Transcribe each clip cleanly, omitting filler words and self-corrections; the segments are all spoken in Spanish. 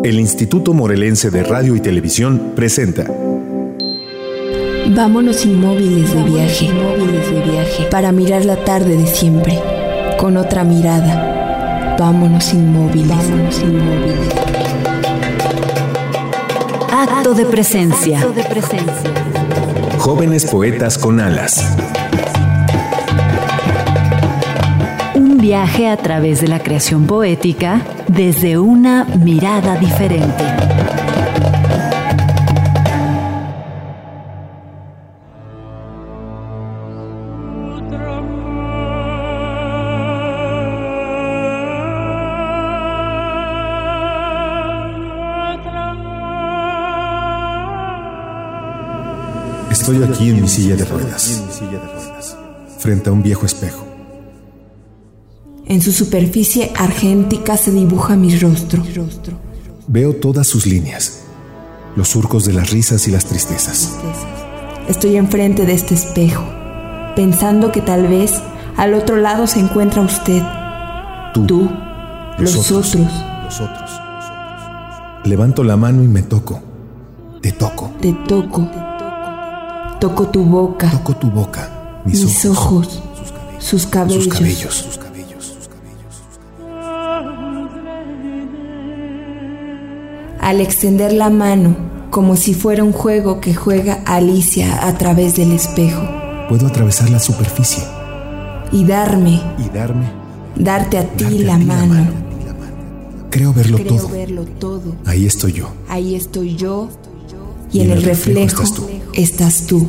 El Instituto Morelense de Radio y Televisión presenta Vámonos inmóviles de viaje, para mirar la tarde de siempre, con otra mirada. Vámonos inmóviles. Acto de presencia. Jóvenes poetas con alas. Un viaje a través de la creación poética desde una mirada diferente. Estoy aquí en mi silla de ruedas, frente a un viejo espejo. En su superficie argéntica se dibuja mi rostro. Veo todas sus líneas, los surcos de las risas y las tristezas. Estoy enfrente de este espejo, pensando que tal vez al otro lado se encuentra usted. Tú, los otros. Levanto la mano y me toco. Te toco. Toco tu boca. Toco tu boca, mis ojos, sus cabellos. Al extender la mano, como si fuera un juego que juega Alicia a través del espejo. Puedo atravesar la superficie. Y darte a ti la mano. Creo verlo todo. Ahí estoy yo. Y en el reflejo estás tú.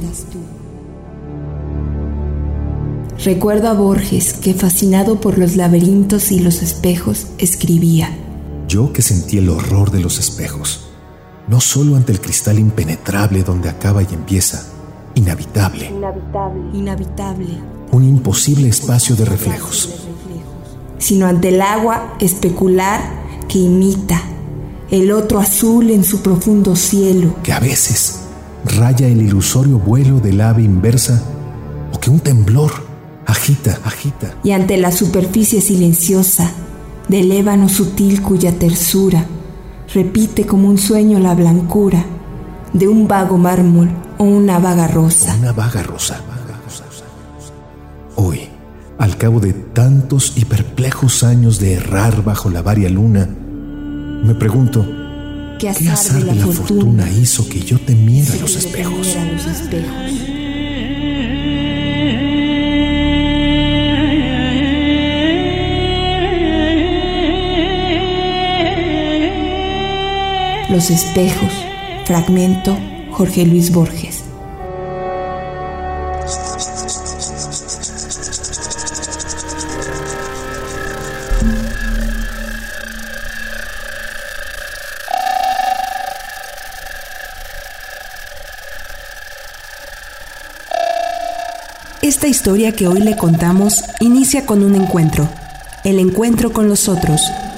Recuerdo a Borges que, fascinado por los laberintos y los espejos, escribía: yo que sentí el horror de los espejos, no solo ante el cristal impenetrable donde acaba y empieza, inhabitable, un imposible espacio de reflejos, sino ante el agua especular que imita el otro azul en su profundo cielo, que a veces raya el ilusorio vuelo del ave inversa, o que un temblor agita. Y ante la superficie silenciosa del ébano sutil cuya tersura repite como un sueño la blancura de un vago mármol o una vaga rosa. Hoy, al cabo de tantos y perplejos años de errar bajo la varia luna, me pregunto, ¿qué azar de la fortuna hizo que yo temiera los espejos? Los espejos, fragmento, Jorge Luis Borges. Esta historia que hoy le contamos inicia con un encuentro, el encuentro con los otros.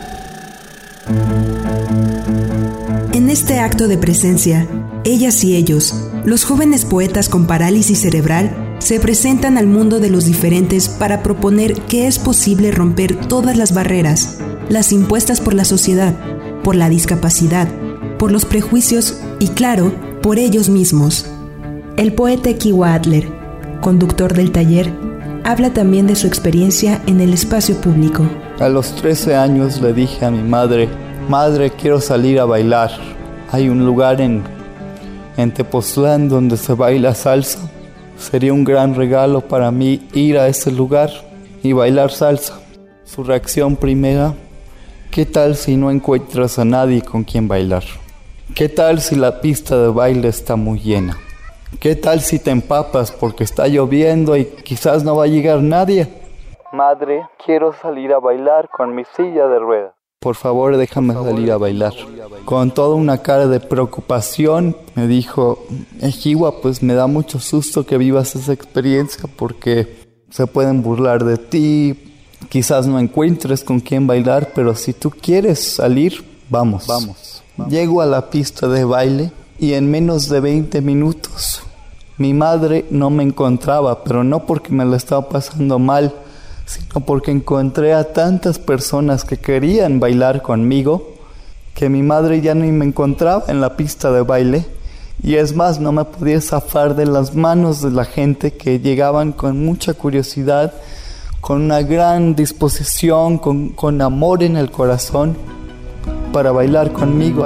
En este acto de presencia, ellas y ellos, los jóvenes poetas con parálisis cerebral, se presentan al mundo de los diferentes para proponer que es posible romper todas las barreras, las impuestas por la sociedad, por la discapacidad, por los prejuicios y, claro, por ellos mismos. El poeta Kiwa Adler, conductor del taller, habla también de su experiencia en el espacio público. A los 13 años le dije a mi madre, quiero salir a bailar. Hay un lugar en Tepoztlán donde se baila salsa. Sería un gran regalo para mí ir a ese lugar y bailar salsa. Su reacción primera: ¿qué tal si no encuentras a nadie con quien bailar? ¿Qué tal si la pista de baile está muy llena? ¿Qué tal si te empapas porque está lloviendo y quizás no va a llegar nadie? Madre, quiero salir a bailar con mi silla de ruedas. Por favor, déjame salir a bailar. Con toda una cara de preocupación, me dijo: Ejiwa, pues me da mucho susto que vivas esa experiencia porque se pueden burlar de ti, quizás no encuentres con quién bailar, pero si tú quieres salir, vamos. Llego a la pista de baile y en menos de 20 minutos mi madre no me encontraba, pero no porque me la estaba pasando mal, sino porque encontré a tantas personas que querían bailar conmigo que mi madre ya ni me encontraba en la pista de baile. Y es más, no me podía zafar de las manos de la gente que llegaban con mucha curiosidad, con una gran disposición, con amor en el corazón, para bailar conmigo,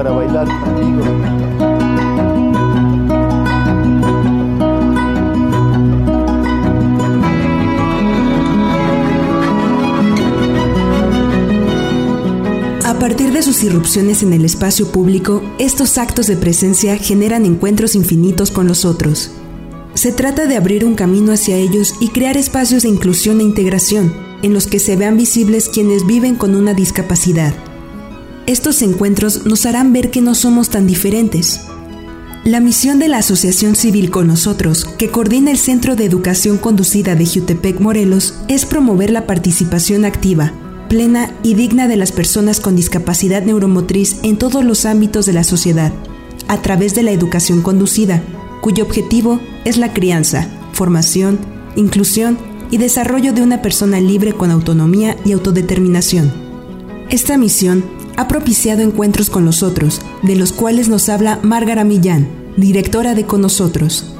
A partir de sus irrupciones en el espacio público, estos actos de presencia generan encuentros infinitos con los otros. Se trata de abrir un camino hacia ellos y crear espacios de inclusión e integración, en los que se vean visibles quienes viven con una discapacidad. Estos encuentros nos harán ver que no somos tan diferentes. La misión de la Asociación Civil Con Nosotros, que coordina el Centro de Educación Conducida de Jiutepec, Morelos, es promover la participación activa, plena y digna de las personas con discapacidad neuromotriz en todos los ámbitos de la sociedad, a través de la educación conducida, cuyo objetivo es la crianza, formación, inclusión y desarrollo de una persona libre con autonomía y autodeterminación. Esta misión ha propiciado encuentros con los otros, de los cuales nos habla Márgara Millán, directora de Con Nosotros.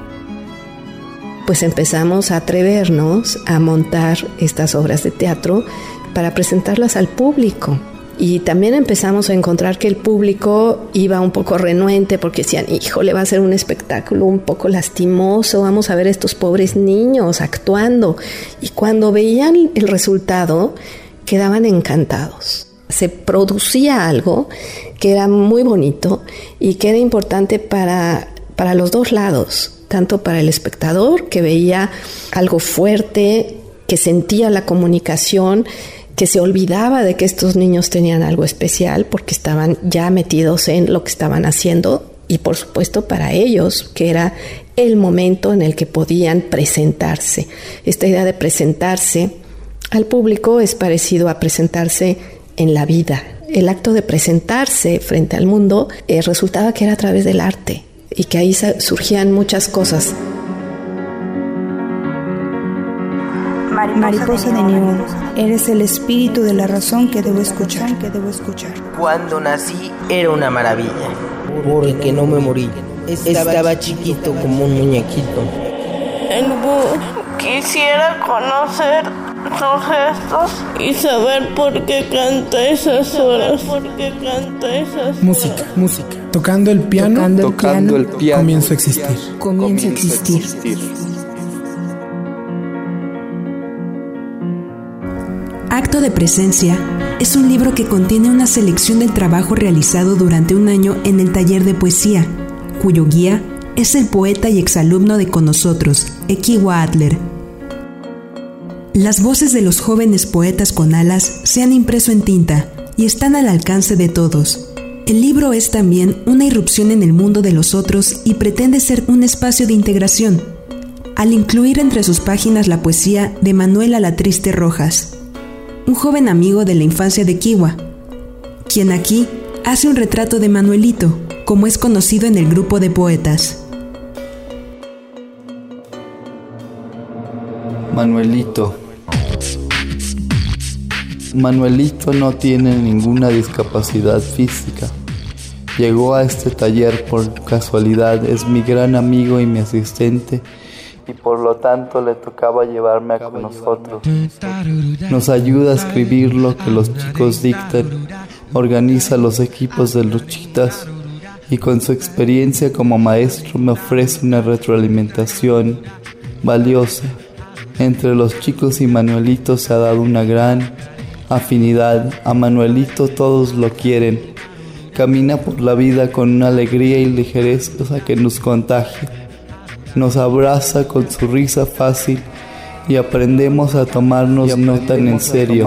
Pues empezamos a atrevernos a montar estas obras de teatro para presentarlas al público. Y también empezamos a encontrar que el público iba un poco renuente porque decían, híjole, va a ser un espectáculo un poco lastimoso, vamos a ver a estos pobres niños actuando. Y cuando veían el resultado, quedaban encantados. Se producía algo que era muy bonito y que era importante para los dos lados, tanto para el espectador, que veía algo fuerte, que sentía la comunicación, que se olvidaba de que estos niños tenían algo especial porque estaban ya metidos en lo que estaban haciendo, y por supuesto para ellos, que era el momento en el que podían presentarse. Esta idea de presentarse al público es parecido a presentarse en la vida. El acto de presentarse frente al mundo resultaba que era a través del arte y que ahí surgían muchas cosas. Mariposa de neón, eres el espíritu de la razón que debo escuchar. Cuando nací era una maravilla, porque no me morí. Estaba chiquito como un muñequito. El búho quisiera conocer sus gestos y saber por qué canta esas horas. Música. Tocando el piano, comienzo a existir. Acto de Presencia es un libro que contiene una selección del trabajo realizado durante un año en el taller de poesía, cuyo guía es el poeta y exalumno de Con Nosotros, Equiwa Adler. Las voces de los jóvenes poetas con alas se han impreso en tinta y están al alcance de todos. El libro es también una irrupción en el mundo de los otros y pretende ser un espacio de integración, al incluir entre sus páginas la poesía de Manuel Alatriste Rojas, un joven amigo de la infancia de Equiwa, quien aquí hace un retrato de Manuelito, como es conocido en el grupo de poetas. Manuelito no tiene ninguna discapacidad física. Llegó a este taller por casualidad, es mi gran amigo y mi asistente, y por lo tanto le tocaba llevarme a Con Nosotros. Nos ayuda a escribir lo que los chicos dictan, organiza los equipos de luchitas y con su experiencia como maestro me ofrece una retroalimentación valiosa. Entre los chicos y Manuelito se ha dado una gran afinidad. A Manuelito todos lo quieren. Camina por la vida con una alegría y ligereza que nos contagia. Nos abraza con su risa fácil y aprendemos a tomarnos no tan en serio.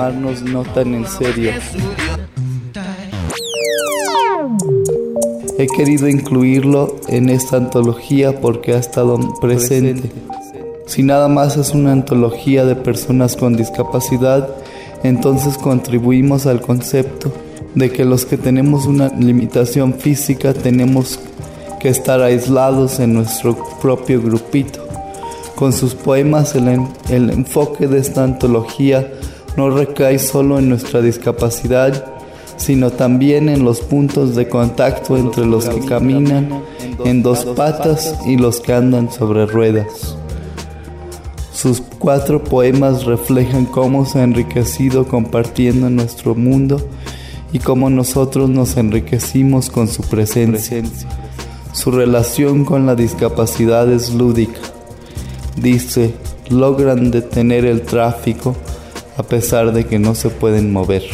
He querido incluirlo en esta antología porque ha estado presente. Si nada más es una antología de personas con discapacidad, entonces contribuimos al concepto de que los que tenemos una limitación física tenemos que estar aislados en nuestro propio grupito. Con sus poemas, el enfoque de esta antología no recae solo en nuestra discapacidad, sino también en los puntos de contacto entre los que caminan en dos patas y los que andan sobre ruedas. Sus 4 poemas reflejan cómo se ha enriquecido compartiendo nuestro mundo y cómo nosotros nos enriquecimos con su presencia. Su relación con la discapacidad es lúdica. Dice, logran detener el tráfico a pesar de que no se pueden mover.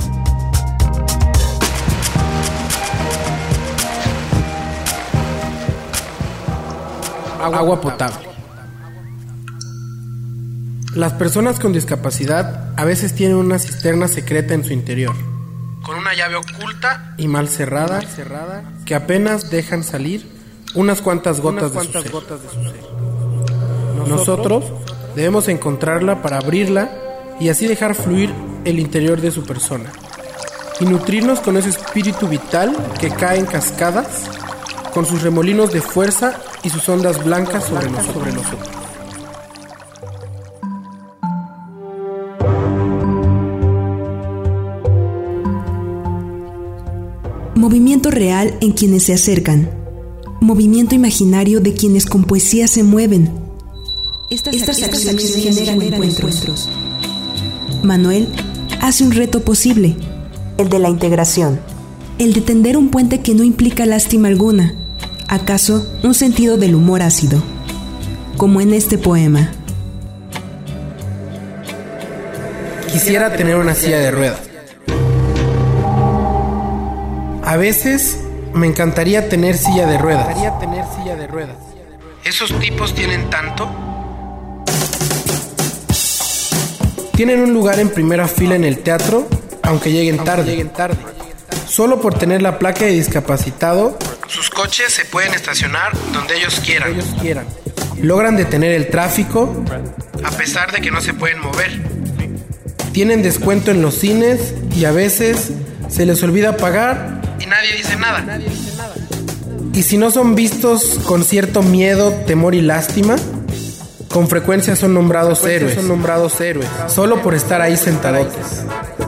Agua potable. Las personas con discapacidad a veces tienen una cisterna secreta en su interior, con una llave oculta y mal cerrada, que apenas dejan salir unas cuantas gotas de su ser. Nosotros debemos encontrarla para abrirla y así dejar fluir el interior de su persona y nutrirnos con ese espíritu vital que cae en cascadas con sus remolinos de fuerza y sus ondas blancas sobre nosotros. Movimiento real en quienes se acercan. Movimiento imaginario de quienes con poesía se mueven. Estas acciones generan encuentros. Manuel hace un reto posible, el de la integración, el de tender un puente que no implica lástima alguna, acaso un sentido del humor ácido, como en este poema. Quisiera tener una silla de ruedas. A veces me encantaría tener silla de ruedas. Esos tipos tienen tanto. Tienen un lugar en primera fila en el teatro, aunque lleguen tarde. Solo por tener la placa de discapacitado, sus coches se pueden estacionar donde ellos quieran. Logran detener el tráfico, a pesar de que no se pueden mover. Tienen descuento en los cines y a veces se les olvida pagar y nadie dice nada. Y si no son vistos con cierto miedo, temor y lástima, con frecuencia son nombrados héroes, solo por estar ahí sentadotes.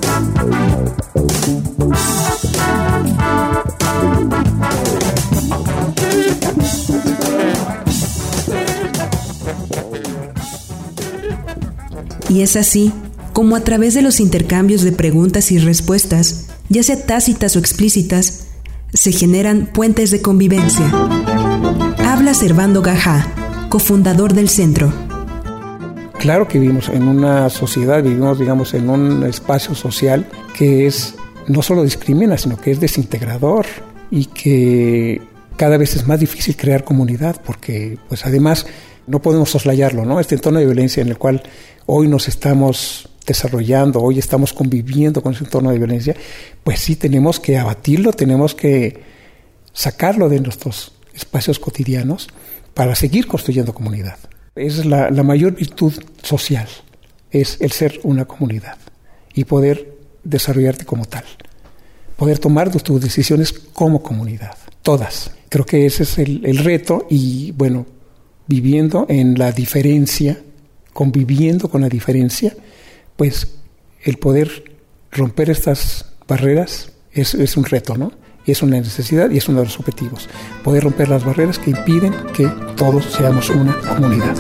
Y es así como a través de los intercambios de preguntas y respuestas, ya sea tácitas o explícitas, se generan puentes de convivencia. Habla Servando Gajá, cofundador del centro. Claro que vivimos en una sociedad, vivimos, digamos, en un espacio social que es no solo discrimina, sino que es desintegrador y que cada vez es más difícil crear comunidad porque, pues, además no podemos soslayarlo, ¿no? Este entorno de violencia en el cual hoy nos estamos desarrollando, hoy estamos conviviendo con ese entorno de violencia, pues sí tenemos que abatirlo, tenemos que sacarlo de nuestros espacios cotidianos para seguir construyendo comunidad. Esa es la mayor virtud social, es el ser una comunidad y poder desarrollarte como tal, poder tomar tus decisiones como comunidad, todas. Creo que ese es el reto y, bueno, viviendo en la diferencia, conviviendo con la diferencia, pues el poder romper estas barreras es un reto, ¿no? Y es una necesidad y es uno de los objetivos. Poder romper las barreras que impiden que todos seamos una comunidad.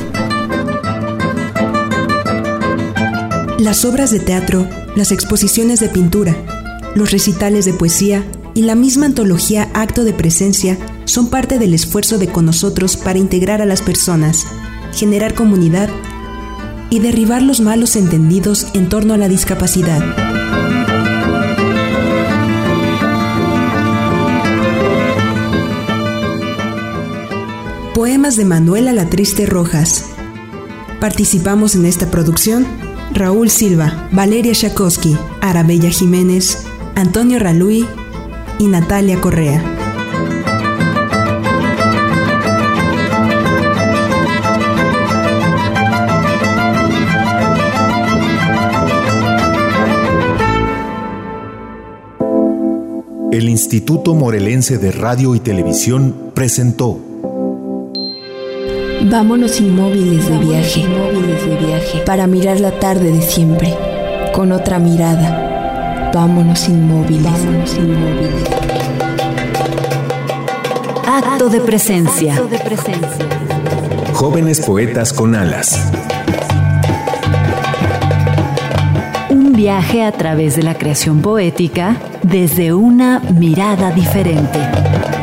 Las obras de teatro, las exposiciones de pintura, los recitales de poesía y la misma antología Acto de Presencia son parte del esfuerzo de Con Nosotros para integrar a las personas, generar comunidad y derribar los malos entendidos en torno a la discapacidad. Poemas de Manuel Alatriste Rojas. Participamos en esta producción Raúl Silva, Valeria Shakowski, Arabella Jiménez, Antonio Raluy y Natalia Correa. El Instituto Morelense de Radio y Televisión presentó Vámonos inmóviles de viaje, para mirar la tarde de siempre, con otra mirada, Vámonos inmóviles. Acto de presencia. Jóvenes poetas con alas. Un viaje a través de la creación poética desde una mirada diferente.